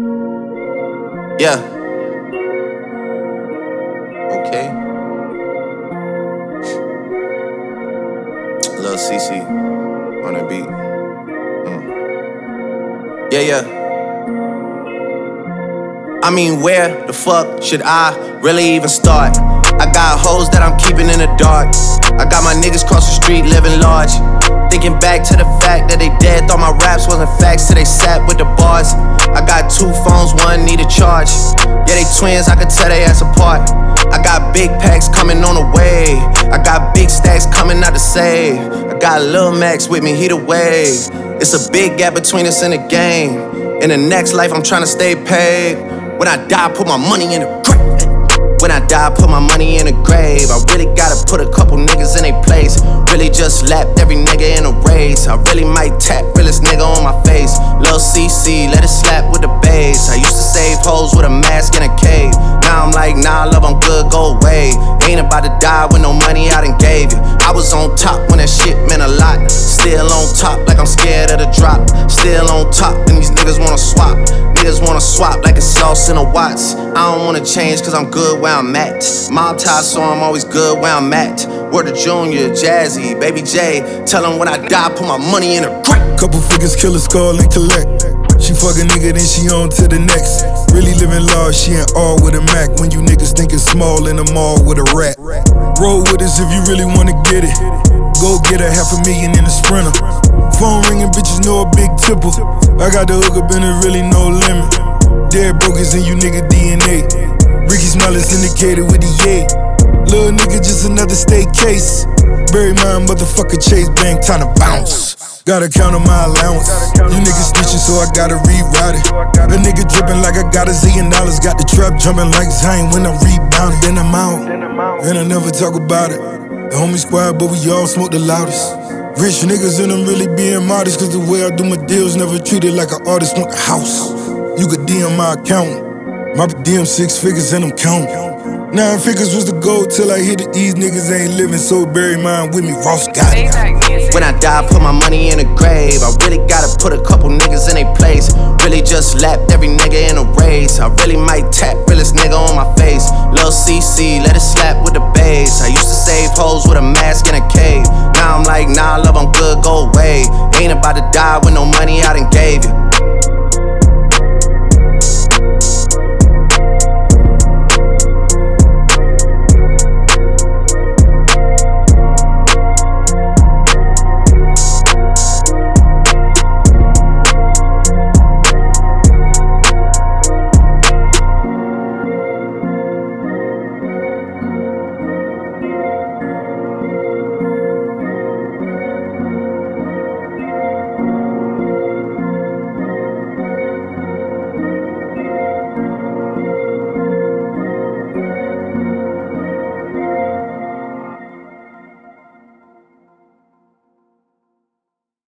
Yeah. Okay. Lil CC on that beat. Yeah. I mean, where the fuck should I really even start? I got hoes that I'm keeping in the dark. I got my niggas cross the street living large. Thinking back to the fact that they dead, thought my raps wasn't facts till they sat with the bars. I got 2 phones, one need a charge. Yeah, they twins, I could tell they ass apart. I got big packs coming on the way. I got big stacks coming out to save. I got Lil Max with me, he the wave. It's a big gap between us in the game. In the next life, I'm tryna stay paid. When I die, put my money in the grave. When I die, put my money in the grave. I really gotta put a couple niggas in their place. Really just lapped every nigga in a race. I really might tap realest nigga on my face. Lil CC, let it slap with the bass. I used to save hoes with a mask in a cave. Now I'm like, nah, love, I'm good, go away. Ain't about to die with no money I done gave you. I was on top when that shit meant a lot. Still on top like I'm scared of the drop. Still on top and these niggas wanna swap. Niggas wanna swap like it's sauce in a Watts. I don't wanna change cause I'm good where I'm at. Mob tie, so I'm always good where I'm at. Word to Junior, Jazzy, Baby J. Tell him when I die, put my money in a grave. Couple figures, kill a skull and collect. She fuck a nigga, then she on to the next. Really living large, she ain't all with a Mac. When you niggas thinking small in the mall with a rat. Roll with us if you really wanna get it. Go get a $500,000 in a Sprinter. Phone ringing, bitches know a big tipple. I got the hook up and there really no limit. Dead broke is in you nigga DNA. Ricky Smiley's indicated with the yay. Little nigga just another state case. Bury my motherfucker Chase Bank, time to bounce. Gotta count on my allowance. You niggas snitching, so I gotta rewrite it. A nigga dripping like I got $1 zillion. Got the trap jumping like Zayn when I'm rebounding. Then I'm out, and I never talk about it. The homie squad, but we all smoke the loudest. Rich niggas and I'm really being modest. Cause the way I do my deals never treated like an artist want the house. You could DM my account. My DM 6 figures and I'm counting. 9 figures was the goal till I hit it. These niggas ain't living, so bury mine with me. Ross got it. When I die, put my money in a grave. I really gotta put a couple niggas in their place. Really just lapped every nigga in a race. I really might tap realest nigga on my face. Lil CC, let it slap with the bass. I used to save hoes with a mask in a cave. Now I'm like, nah, love, I'm good, go away. Ain't about to die with no money I done gave you.